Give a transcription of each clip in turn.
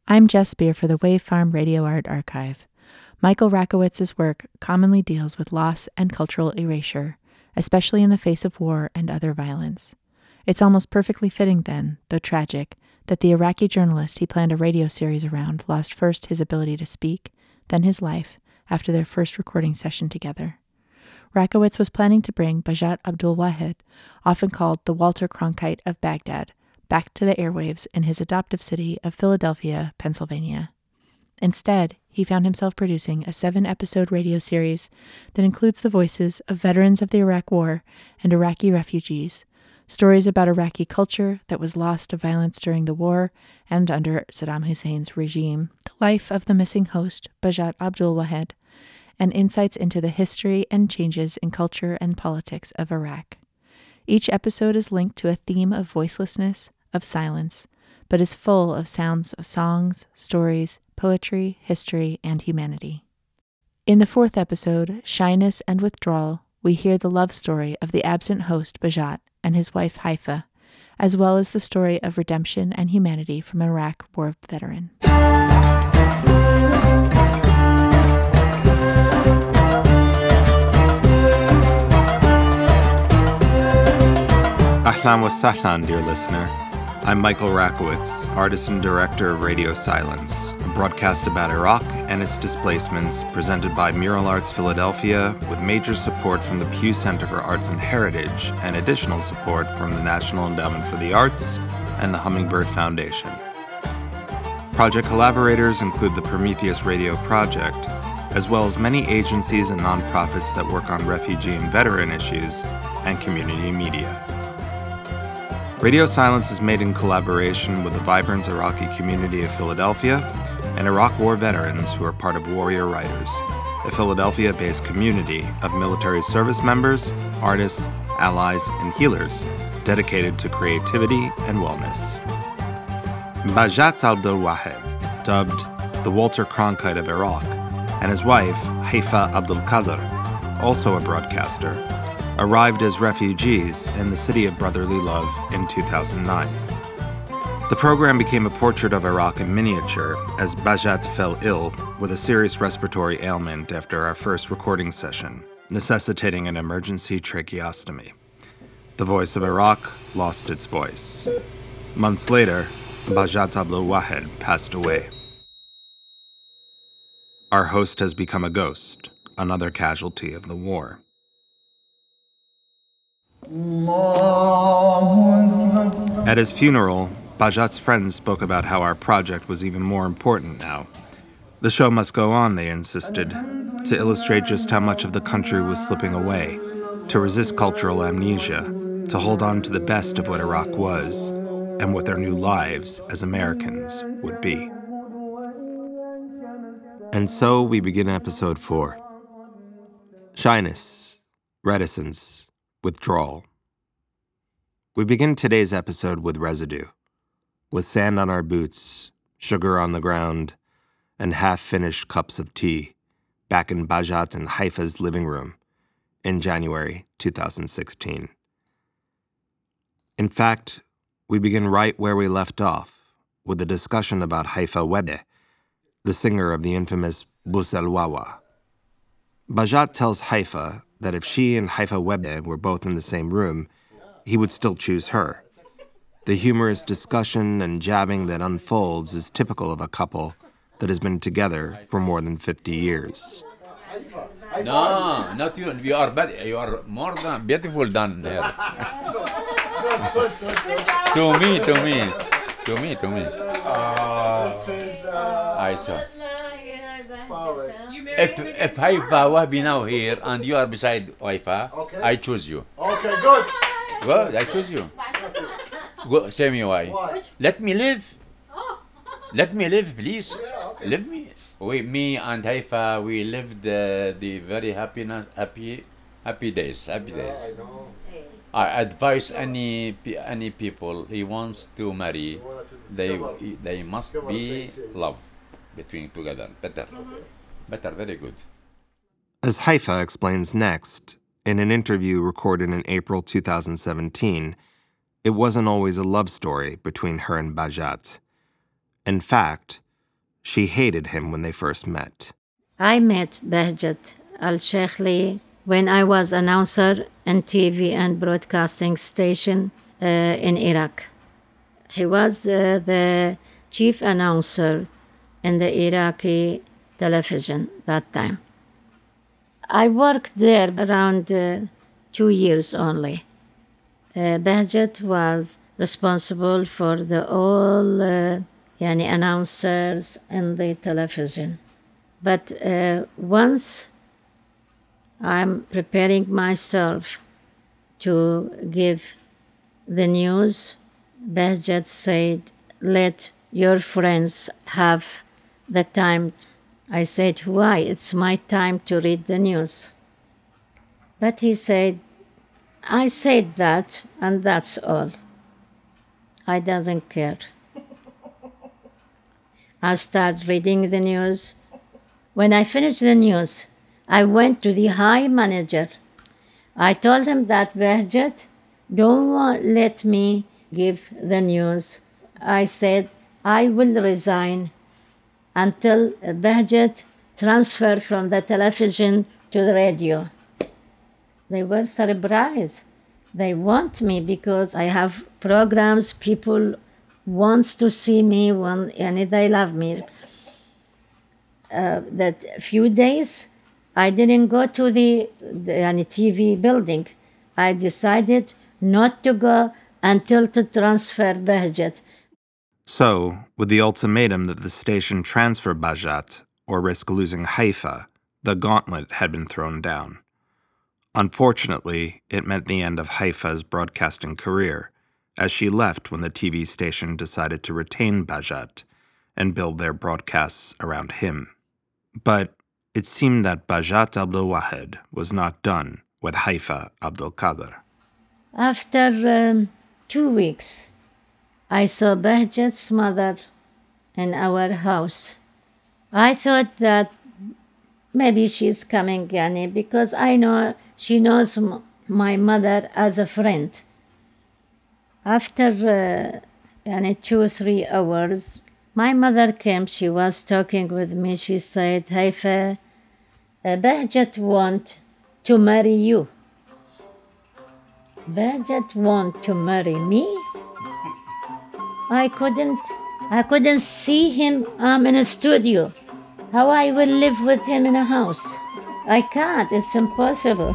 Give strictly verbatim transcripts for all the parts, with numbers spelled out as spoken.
I'm Jess Spear for the Wave Farm Radio Art Archive. Michael Rakowitz's work commonly deals with loss and cultural erasure, especially in the face of war and other violence. It's almost perfectly fitting then, though tragic, that the Iraqi journalist he planned a radio series around lost first his ability to speak, then his life, after their first recording session together. Rakowitz was planning to bring Bajat Abdul Wahed, often called the Walter Cronkite of Baghdad, back to the airwaves in his adoptive city of Philadelphia, Pennsylvania. Instead, he found himself producing a seven-episode radio series that includes the voices of veterans of the Iraq War and Iraqi refugees, stories about Iraqi culture that was lost to violence during the war and under Saddam Hussein's regime, the life of the missing host, Bajat Abdul Wahed, and insights into the history and changes in culture and politics of Iraq. Each episode is linked to a theme of voicelessness, of silence, but is full of sounds of songs, stories, poetry, history, and humanity. In the fourth episode, Shyness and Withdrawal, we hear the love story of the absent host Bajat and his wife Haifa, as well as the story of redemption and humanity from an Iraq war veteran. Ahlan wa sahlan, dear listener. I'm Michael Rakowitz, artist and director of Radio Silence, a broadcast about Iraq and its displacements presented by Mural Arts Philadelphia with major support from the Pew Center for Arts and Heritage and additional support from the National Endowment for the Arts and the Hummingbird Foundation. Project collaborators include the Prometheus Radio Project, as well as many agencies and nonprofits that work on refugee and veteran issues and community media. Radio Silence is made in collaboration with the vibrant Iraqi community of Philadelphia and Iraq War veterans who are part of Warrior Writers, a Philadelphia-based community of military service members, artists, allies, and healers dedicated to creativity and wellness. Bajat Abdul Wahed, dubbed the Walter Cronkite of Iraq, and his wife, Haifa Abdul Qadir, also a broadcaster, arrived as refugees in the city of brotherly love in two thousand nine. The program became a portrait of Iraq in miniature as Bajat fell ill with a serious respiratory ailment after our first recording session, necessitating an emergency tracheostomy. The voice of Iraq lost its voice. Months later, Bajat Abdul Wahed passed away. Our host has become a ghost, another casualty of the war. At his funeral, Bajat's friends spoke about how our project was even more important now. The show must go on, they insisted, to illustrate just how much of the country was slipping away, to resist cultural amnesia, to hold on to the best of what Iraq was, and what their new lives as Americans would be. And so we begin episode four. Shyness, reticence, withdrawal. We begin today's episode with residue, with sand on our boots, sugar on the ground, and half-finished cups of tea, back in Bajat and Haifa's living room in January two thousand sixteen. In fact, we begin right where we left off, with a discussion about Haifa Webbe, the singer of the infamous Bous El Wawa. Bajat tells Haifa that if she and Haifa Webbe were both in the same room, he would still choose her. The humorous discussion and jabbing that unfolds is typical of a couple that has been together for more than fifty years. No, not you. You are better. You are more than beautiful than her. to me, to me, to me, to me. Uh, I saw. If if Haifa Wahbi now here and you are beside Haifa, okay. I choose you. Okay, good. Good, I choose you. Go, say me why. why. Let me live. Let me live, please. Yeah, okay. Let me. We, me and Haifa, we lived uh, the very happy, happy, happy days. Happy days. Yeah, I know. I advise any any people he wants to marry, they they must be love between together. Better, okay. better, very good. As Haifa explains next, in an interview recorded in April two thousand seventeen, it wasn't always a love story between her and Bajat. In fact, She hated him when they first met. I met Behjat Al-Sheikli when I was announcer in T V and broadcasting station uh, in Iraq. He was the, the chief announcer in the Iraqi television that time. I worked there around uh, two years only. Uh, Behjat was responsible for the all uh, yani announcers in the television. But uh, once I'm preparing myself to give the news, Behjat said, let your friends have the time. I said, why? It's my time to read the news. But he said, I said that, and that's all. I doesn't care. I start reading the news. When I finished the news, I went to the high manager. I told him that Behjat don't want, let me give the news. I said, I will resign until Behjat transfer from the television to the radio. They were surprised. They want me because I have programs, people wants to see me, want, and they love me. Uh, that few days, I didn't go to the, the any T V building. I decided not to go until to transfer Behjat. So, with the ultimatum that the station transfer Behjat or risk losing Haifa, the gauntlet had been thrown down. Unfortunately, it meant the end of Haifa's broadcasting career, as she left when the T V station decided to retain Behjat and build their broadcasts around him. But it seemed that Behjat Abdul-Wahed was not done with Haifa Abdul-Qadir. After um, two weeks, I saw Behjat's mother in our house. I thought that maybe she's coming, Yani, because I know she knows m- my mother as a friend. After uh, yani, two or three hours, my mother came. She was talking with me. She said, Haifa, uh, Behjat want to marry you. Behjat want to marry me? I couldn't, I couldn't see him. I'm in a studio. How I will live with him in a house? I can't. It's impossible.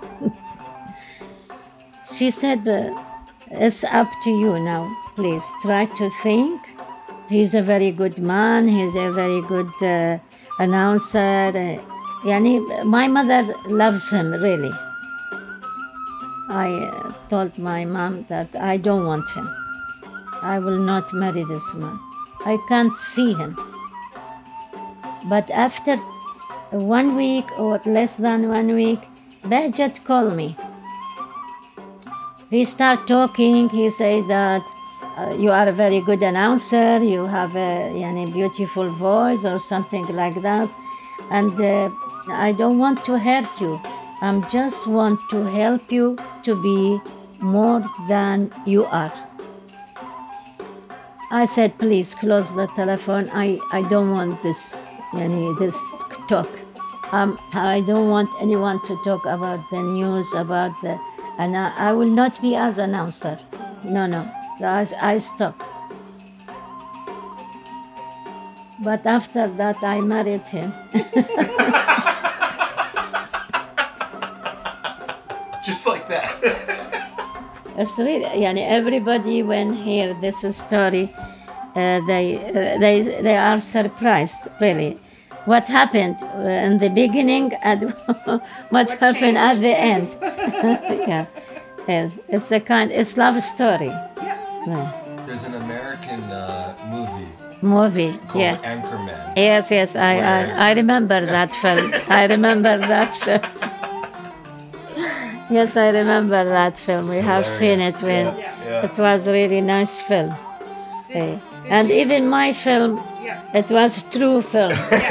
She said, but it's up to you now. Please try to think. He's a very good man. He's a very good uh, announcer. Uh, yani, my mother loves him, really. I uh, told my mom that I don't want him. I will not marry this man. I can't see him. But after one week or less than one week, Behjat called me. We start talking. He said that uh, you are a very good announcer. You have a yani, beautiful voice or something like that. And uh, I don't want to hurt you. I just want to help you to be more than you are. I said, please close the telephone. I, I don't want this, yani, this talk. Um, I don't want anyone to talk about the news, about the, and I, I will not be as announcer. No, no, I, I stop. But after that, I married him. Just like that. It's really, yani, everybody when hear this story, uh, they, uh, they, they are surprised, really. What happened uh, in the beginning and what, what happened at the end. Yeah, yes. It's a kind, it's love story. Yeah. Yeah. There's an American uh, movie Movie, called yeah. Anchorman. Yes, yes, I, Where- I, I remember that film. I remember that film. Yes, I remember that film. We have seen it when Yeah, yeah. it was a really nice film. Did, Okay. did And you- even my film, Yeah. it was true film.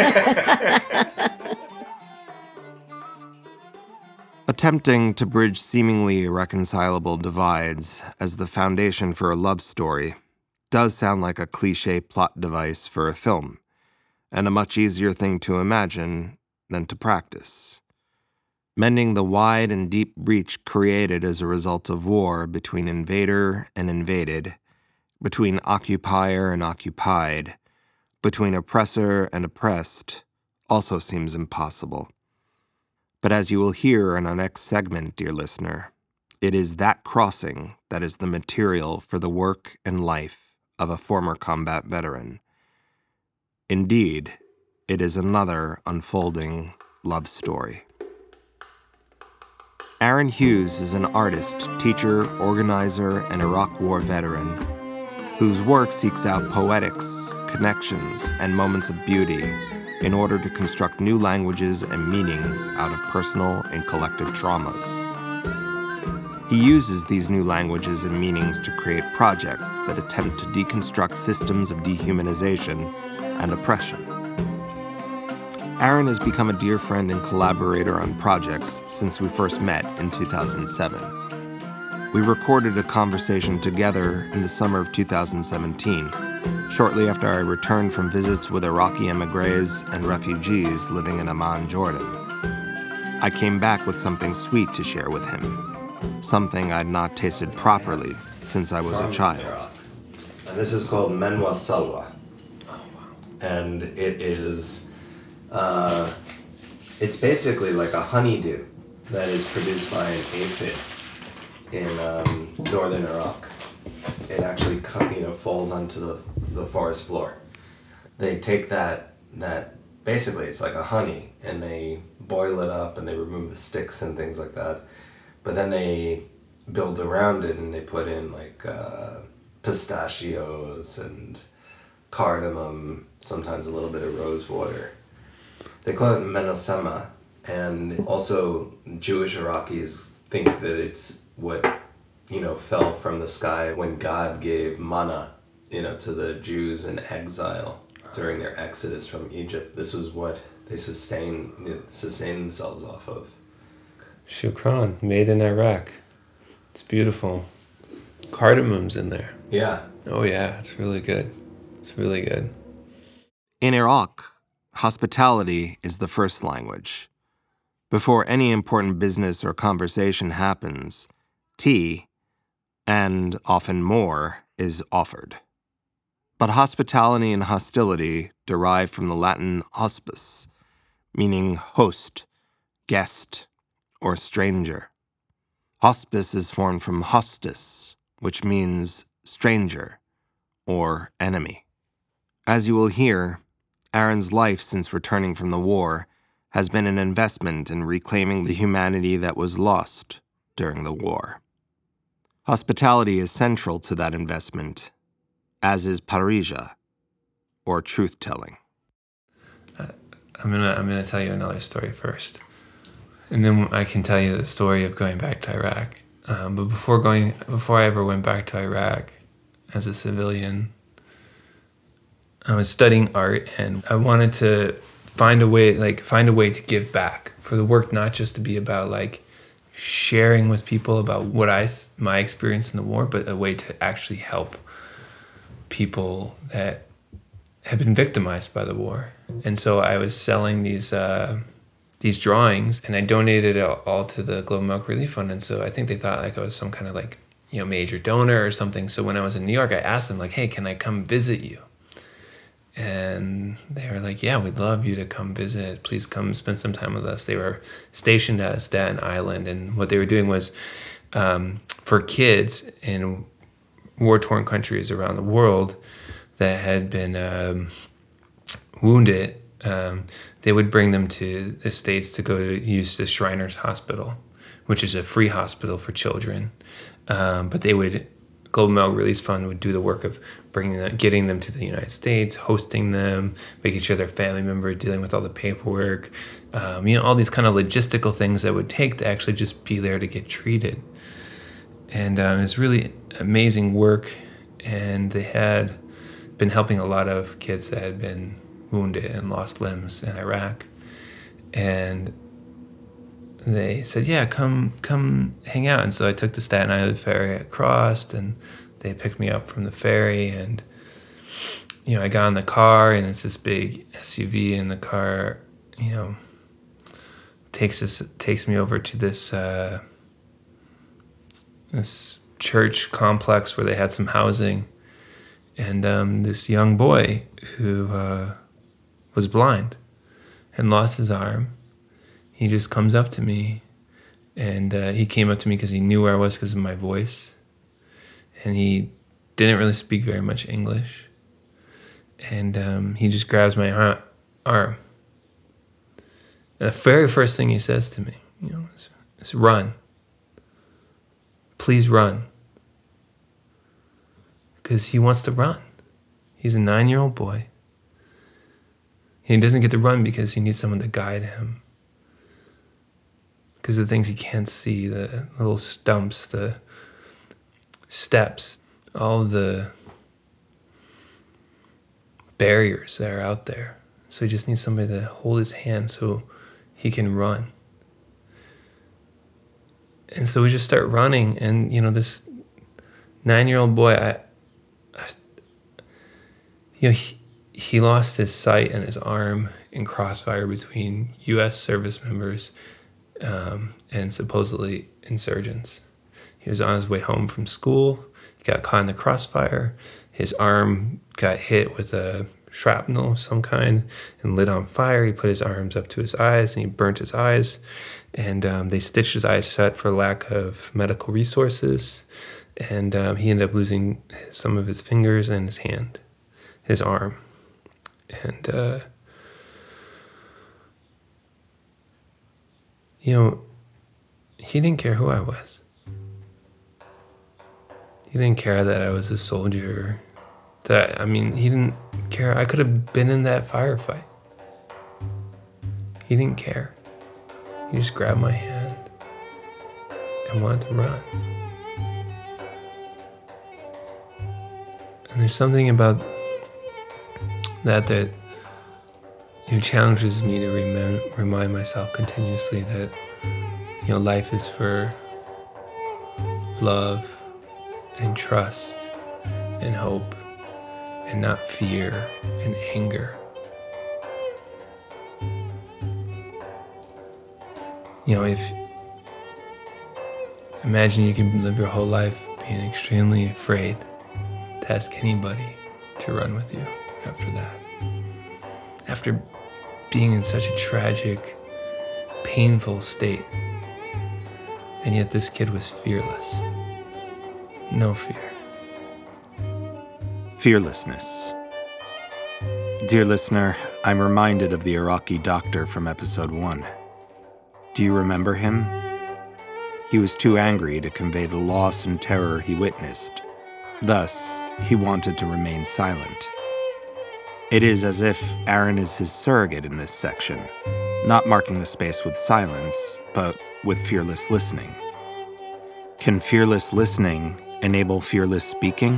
Attempting to bridge seemingly irreconcilable divides as the foundation for a love story does sound like a cliché plot device for a film, and a much easier thing to imagine than to practice. Mending the wide and deep breach created as a result of war between invader and invaded, between occupier and occupied, between oppressor and oppressed, also seems impossible. But as you will hear in our next segment, dear listener, it is that crossing that is the material for the work and life of a former combat veteran. Indeed, it is another unfolding love story. Aaron Hughes is an artist, teacher, organizer, and Iraq War veteran whose work seeks out poetics, connections, and moments of beauty in order to construct new languages and meanings out of personal and collective traumas. He uses these new languages and meanings to create projects that attempt to deconstruct systems of dehumanization and oppression. Aaron has become a dear friend and collaborator on projects since we first met in two thousand seven. We recorded a conversation together in the summer of two thousand seventeen, shortly after I returned from visits with Iraqi emigres and refugees living in Amman, Jordan. I came back with something sweet to share with him, something I'd not tasted properly since I was a child. And this is called Menwa Salwa. And it is, uh, it's basically like a honeydew that is produced by an aphid in um, northern Iraq. It actually, you know, falls onto the, the forest floor. They take that, that, basically it's like a honey, and they boil it up and they remove the sticks and things like that. But then they build around it and they put in like uh, pistachios and cardamom, sometimes a little bit of rose water. They call it menasema, and also Jewish Iraqis think that it's what, you know, fell from the sky when God gave manna, you know, to the Jews in exile during their exodus from Egypt. This was what they sustain, they sustain themselves off of. Shukran, made in Iraq. It's beautiful. Cardamom's in there. Yeah. Oh yeah, it's really good. It's really good. In Iraq, hospitality is the first language. Before any important business or conversation happens, tea, and often more, is offered. But hospitality and hostility derive from the Latin hospes, meaning host, guest, or stranger. Hospice is formed from hostis, which means stranger or enemy. As you will hear, Aaron's life since returning from the war has been an investment in reclaiming the humanity that was lost during the war. Hospitality is central to that investment, as is parija, or truth-telling. Uh, I'm gonna I'm gonna tell you another story first, and then I can tell you the story of going back to Iraq. Um, but before going, before I ever went back to Iraq as a civilian, I was studying art, and I wanted to find a way, like find a way to give back for the work, not just to be about like sharing with people about what I, my experience in the war, but a way to actually help people that have been victimized by the war. And so I was selling these uh, these drawings, and I donated it all to the Global Milk Relief Fund. And so I think they thought like I was some kind of like, you know, major donor or something. So when I was in New York, I asked them like, hey, can I come visit you? And they were like, yeah, we'd love you to come visit. Please come spend some time with us. They were stationed at Staten Island, and what they were doing was um, for kids in war-torn countries around the world that had been um, wounded, um, they would bring them to the States to go to use the Shriners Hospital, which is a free hospital for children. Um, but they would, Global Milk Relief Fund would do the work of bringing them, getting them to the United States, hosting them, making sure their family member, dealing with all the paperwork, um, you know, all these kind of logistical things that would take to actually just be there to get treated. And um, it's really amazing work, and they had been helping a lot of kids that had been wounded and lost limbs in Iraq. And they said, yeah, come come hang out. And so I took the Staten Island ferry across, and they picked me up from the ferry, and you know, I got in the car, and it's this big S U V, and the car, you know, takes us takes me over to this uh, this church complex where they had some housing, and um, this young boy who uh, was blind and lost his arm, he just comes up to me, and uh, he came up to me because he knew where I was because of my voice, and he didn't really speak very much English, and um, he just grabs my ar- arm. And the very first thing he says to me, you know, is, is run. Please run. Because he wants to run. He's a nine-year-old boy. He doesn't get to run because he needs someone to guide him. Because of the things he can't see, the little stumps, the steps, all of the barriers that are out there. So he just needs somebody to hold his hand so he can run. And so we just start running, and you know, this nine-year-old boy, I, I you know, he, he lost his sight and his arm in crossfire between U S service members um, and supposedly insurgents. He was on his way home from school. He got caught in the crossfire. His arm got hit with a shrapnel of some kind and lit on fire. He put his arms up to his eyes and he burnt his eyes. And um, they stitched his eyes shut for lack of medical resources. And um, he ended up losing some of his fingers and his hand, his arm. And, uh, you know, he didn't care who I was. He didn't care that I was a soldier. That, I mean, he didn't care. I could have been in that firefight. He didn't care. He just grabbed my hand and wanted to run. And there's something about that that you know, challenges me to rem- remind myself continuously that you know life is for love and trust and hope and not fear and anger. You know, if imagine you can live your whole life being extremely afraid to ask anybody to run with you after that. After being in such a tragic, painful state. And yet this kid was fearless. No fear. Fearlessness. Dear listener, I'm reminded of the Iraqi doctor from episode one. Do you remember him? He was too angry to convey the loss and terror he witnessed. Thus, he wanted to remain silent. It is as if Aaron is his surrogate in this section, not marking the space with silence, but with fearless listening. Can fearless listening enable fearless speaking?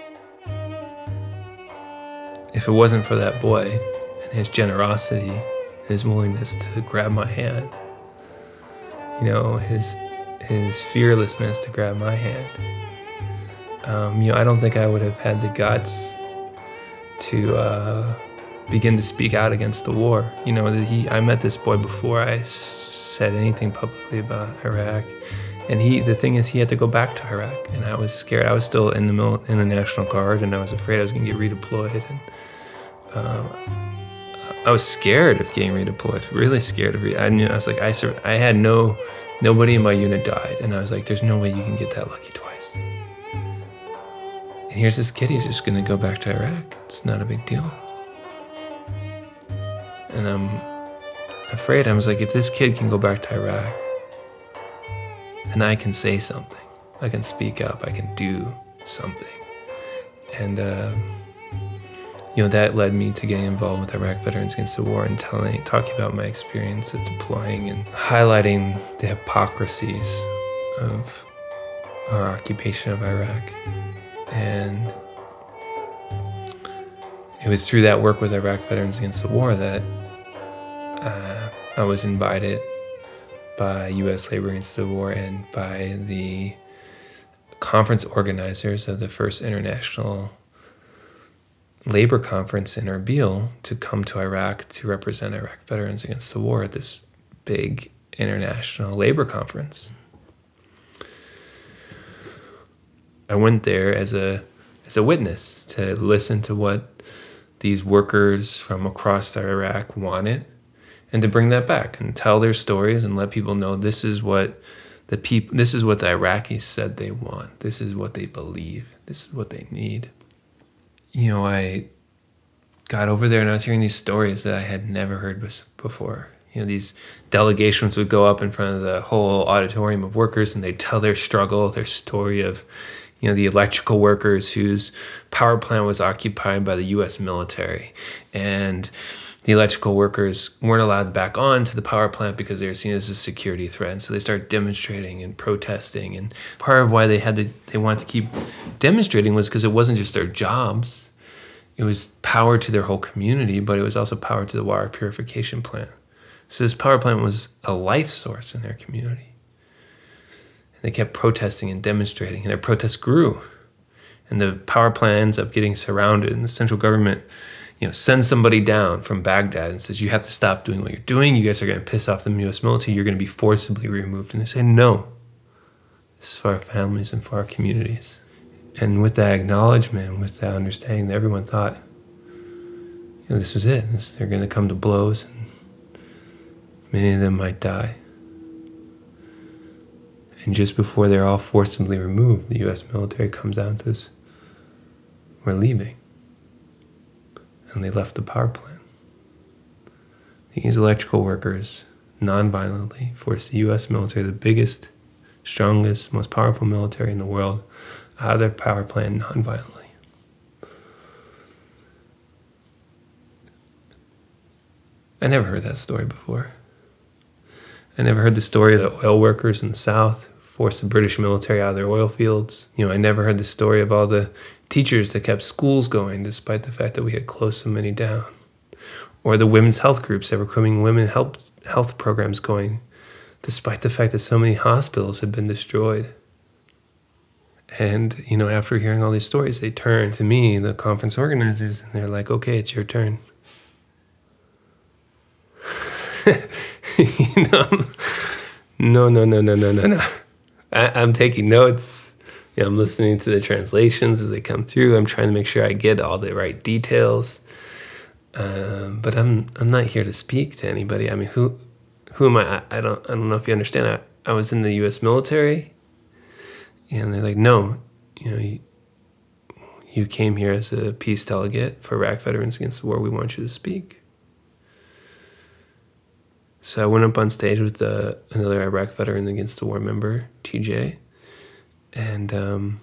If it wasn't for that boy and his generosity, his willingness to grab my hand, you know, his his fearlessness to grab my hand, um, you know, I don't think I would have had the guts to uh, begin to speak out against the war. You know, that he I met this boy before I s- said anything publicly about Iraq, and he the thing is he had to go back to Iraq, and I was scared. I was still in the mil- in the National Guard, and I was afraid I was going to get redeployed, and um, I was scared of getting redeployed. Really scared of re- I knew I was like I sur- I had no nobody in my unit died, and I was like, there's no way you can get that lucky twice. And here's this kid, he's just going to go back to Iraq. It's not a big deal. And I'm afraid, I was like, if this kid can go back to Iraq, then I can say something. I can speak up. I can do something. And, uh, you know, that led me to getting involved with Iraq Veterans Against the War and telling, talking about my experience of deploying and highlighting the hypocrisies of our occupation of Iraq. And it was through that work with Iraq Veterans Against the War that uh, I was invited by U S Labor Against the War and by the conference organizers of the first international labor conference in Erbil to come to Iraq to represent Iraq veterans against the war at this big international labor conference. I went there as a as a witness to listen to what these workers from across Iraq wanted and to bring that back and tell their stories and let people know this is what the people this is what the Iraqis said they want. This is what they believe. This is what they need. You know, I got over there and I was hearing these stories that I had never heard before. You know, these delegations would go up in front of the whole auditorium of workers and they'd tell their struggle, their story of, you know, the electrical workers whose power plant was occupied by the U S military. And the electrical workers weren't allowed back on to the power plant because they were seen as a security threat. And so they started demonstrating and protesting. And part of why they had to, they wanted to keep demonstrating was because it wasn't just their jobs. It was power to their whole community, but it was also power to the water purification plant. So this power plant was a life source in their community. And they kept protesting and demonstrating, and their protests grew. And the power plant ends up getting surrounded, and the central government, you know, sends somebody down from Baghdad and says, you have to stop doing what you're doing. You guys are going to piss off the U S military. You're going to be forcibly removed. And they say, no, this is for our families and for our communities. And with that acknowledgement, with that understanding, that everyone thought, you know, this was it. This, they're going to come to blows, and many of them might die. And just before they're all forcibly removed, the U S military comes out and says, we're leaving. And they left the power plant. These electrical workers non-violently forced the U S military, the biggest, strongest, most powerful military in the world, out of their power plant non-violently. I never heard that story before. I never heard the story of the oil workers in the South forced the British military out of their oil fields. You know, I never heard the story of all the teachers that kept schools going despite the fact that we had closed so many down. Or the women's health groups that were keeping women health, health programs going despite the fact that so many hospitals had been destroyed. And, you know, after hearing all these stories, they turn to me, the conference organizers, and they're like, okay, it's your turn. you know, no, no, no, no, no, no, no. I, I'm taking notes. You know, I'm listening to the translations as they come through. I'm trying to make sure I get all the right details. Um, but I'm I'm not here to speak to anybody. I mean, who who am I? I, I don't I don't know if you understand. I, I was in the U S military, and they're like, no, you know, you, you came here as a peace delegate for Iraq Veterans Against the War. We want you to speak. So I went up on stage with uh, another Iraq Veteran Against the War member, T J, and um,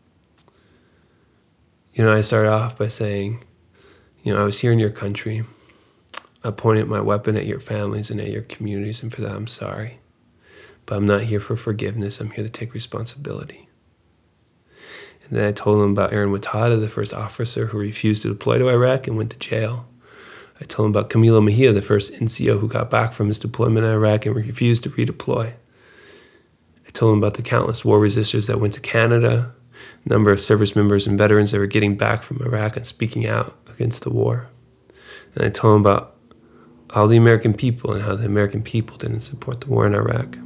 you know, I started off by saying, you know, I was here in your country. I pointed my weapon at your families and at your communities, and for that I'm sorry. But I'm not here for forgiveness. I'm here to take responsibility. And then I told him about Aaron Watada, the first officer who refused to deploy to Iraq and went to jail. I told him about Camilo Mejia, the first N C O who got back from his deployment in Iraq and refused to redeploy. I told him about the countless war resistors that went to Canada, a number of service members and veterans that were getting back from Iraq and speaking out against the war. And I told him about all the American people and how the American people didn't support the war in Iraq.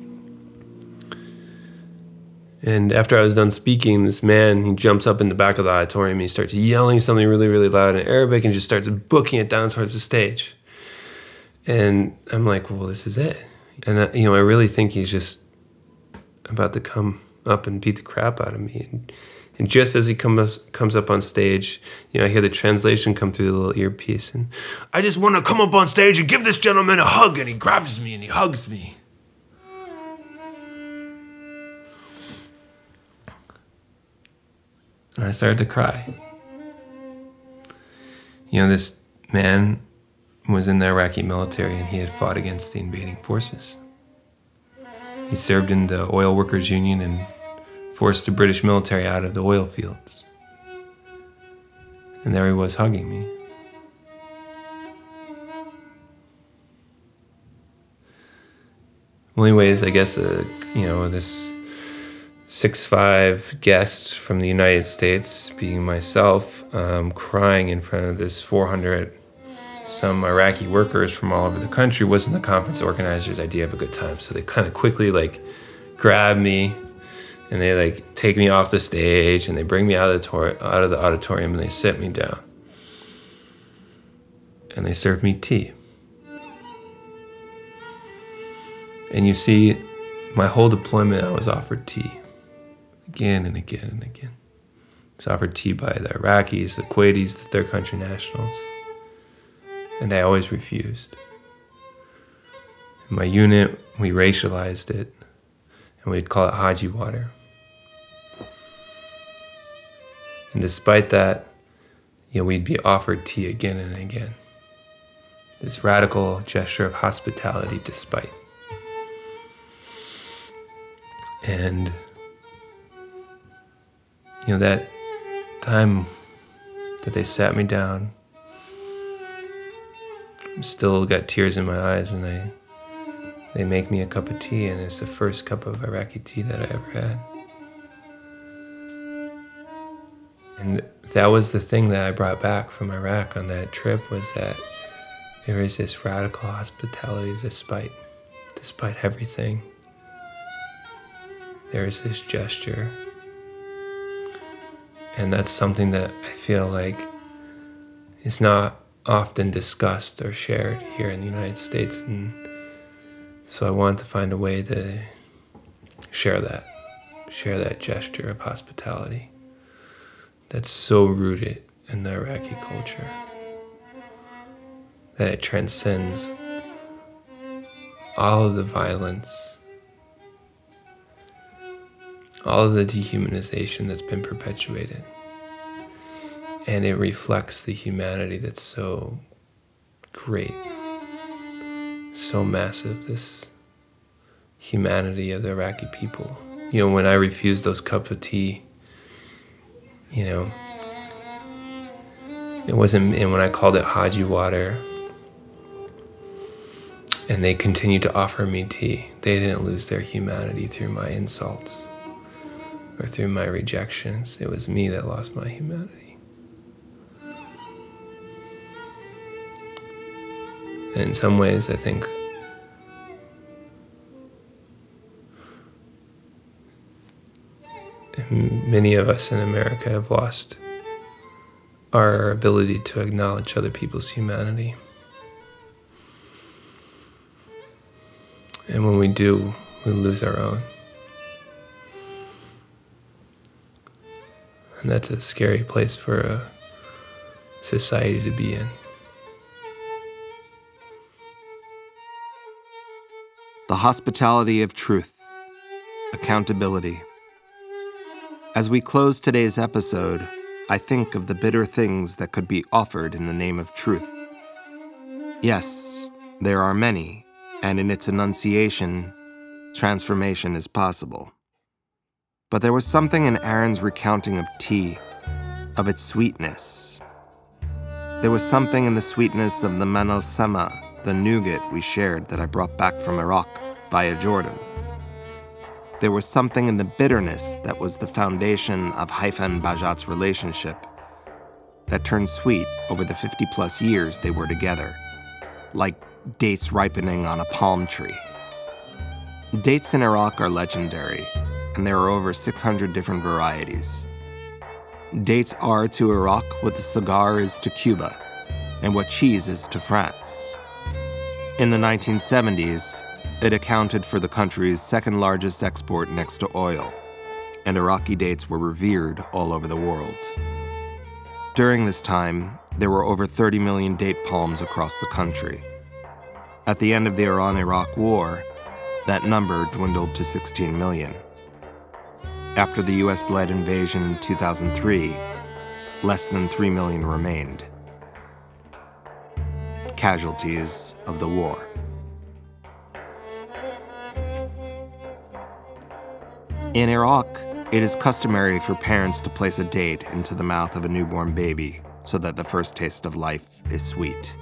And after I was done speaking, this man, he jumps up in the back of the auditorium and he starts yelling something really, really loud in Arabic and just starts booking it down towards the stage. And I'm like, well, this is it. And, I, you know, I really think he's just about to come up and beat the crap out of me. And, and just as he comes comes up on stage, you know, I hear the translation come through the little earpiece. And I just want to come up on stage and give this gentleman a hug. And he grabs me and he hugs me. And I started to cry. You know, this man was in the Iraqi military and he had fought against the invading forces. He served in the Oil Workers Union and forced the British military out of the oil fields. And there he was hugging me. Well, anyways, I guess, uh, you know, this six foot five guest from the United States, being myself, um, crying in front of this four hundred some Iraqi workers from all over the country wasn't the conference organizers' idea of a good time. So they kind of quickly like grab me and they like take me off the stage and they bring me out of the, tor- out of the auditorium and they sit me down. And they serve me tea. And you see, my whole deployment, I was offered tea. Again and again and again. I was offered tea by the Iraqis, the Kuwaitis, the third country nationals. And I always refused. In my unit, we racialized it, and we'd call it Haji water. And despite that, you know, we'd be offered tea again and again. This radical gesture of hospitality despite. And, you know, that time that they sat me down, still got tears in my eyes, and they they make me a cup of tea, and it's the first cup of Iraqi tea that I ever had. And that was the thing that I brought back from Iraq on that trip, was that there is this radical hospitality despite despite everything. There is this gesture. And that's something that I feel like is not often discussed or shared here in the United States, and so I wanted to find a way to share that, share that gesture of hospitality that's so rooted in the Iraqi culture, that it transcends all of the violence, all of the dehumanization that's been perpetuated. And it reflects the humanity that's so great, so massive, this humanity of the Iraqi people. You know, when I refused those cups of tea, you know, it wasn't, and when I called it Haji water, and they continued to offer me tea, they didn't lose their humanity through my insults or through my rejections. It was me that lost my humanity. And in some ways, I think many of us in America have lost our ability to acknowledge other people's humanity. And when we do, we lose our own. And that's a scary place for a society to be in. The hospitality of truth, accountability. As we close today's episode, I think of the bitter things that could be offered in the name of truth. Yes, there are many, and in its enunciation, transformation is possible. But there was something in Aaron's recounting of tea, of its sweetness. There was something in the sweetness of the manal sama, the nougat we shared that I brought back from Iraq via Jordan. There was something in the bitterness that was the foundation of Haifa and Bajat's relationship that turned sweet over the fifty-plus years they were together, like dates ripening on a palm tree. Dates in Iraq are legendary, and there are over six hundred different varieties. Dates are to Iraq what the cigar is to Cuba, and what cheese is to France. In the nineteen seventies, it accounted for the country's second largest export next to oil, and Iraqi dates were revered all over the world. During this time, there were over thirty million date palms across the country. At the end of the Iran-Iraq War, that number dwindled to sixteen million. After the U S-led invasion in two thousand three, less than three million remained. Casualties of the war. In Iraq, it is customary for parents to place a date into the mouth of a newborn baby so that the first taste of life is sweet.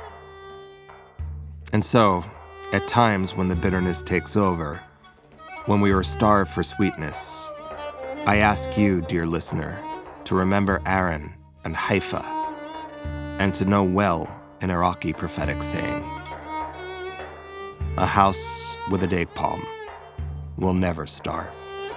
And so, at times when the bitterness takes over, when we are starved for sweetness, I ask you, dear listener, to remember Aaron and Haifa, and to know well an Iraqi prophetic saying. A house with a date palm will never starve.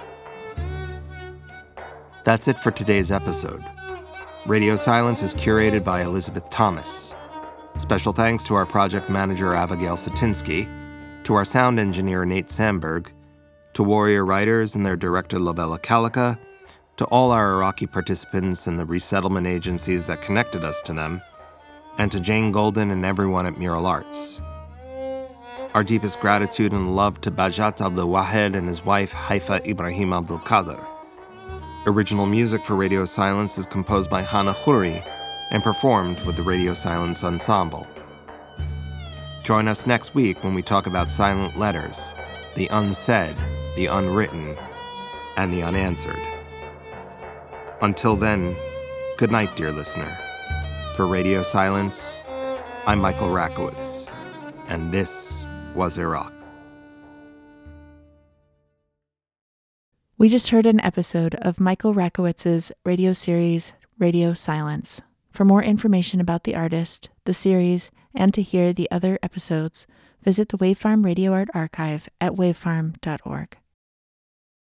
That's it for today's episode. Radio Silence is curated by Elizabeth Thomas. Special thanks to our project manager, Abigail Satinsky, to our sound engineer, Nate Sandberg, to Warrior Writers and their director, Labella Kalika, to all our Iraqi participants and the resettlement agencies that connected us to them, and to Jane Golden and everyone at Mural Arts. Our deepest gratitude and love to Bajat Abdul Wahed and his wife, Haifa Ibrahim Abdul Qadir. Original music for Radio Silence is composed by Hana Khoury and performed with the Radio Silence Ensemble. Join us next week when we talk about silent letters, the unsaid, the unwritten, and the unanswered. Until then, good night, dear listener. For Radio Silence, I'm Michael Rakowitz, and this was Iraq. We just heard an episode of Michael Rakowitz's radio series, Radio Silence. For more information about the artist, the series, and to hear the other episodes, visit the Wavefarm Radio Art Archive at wavefarm dot org.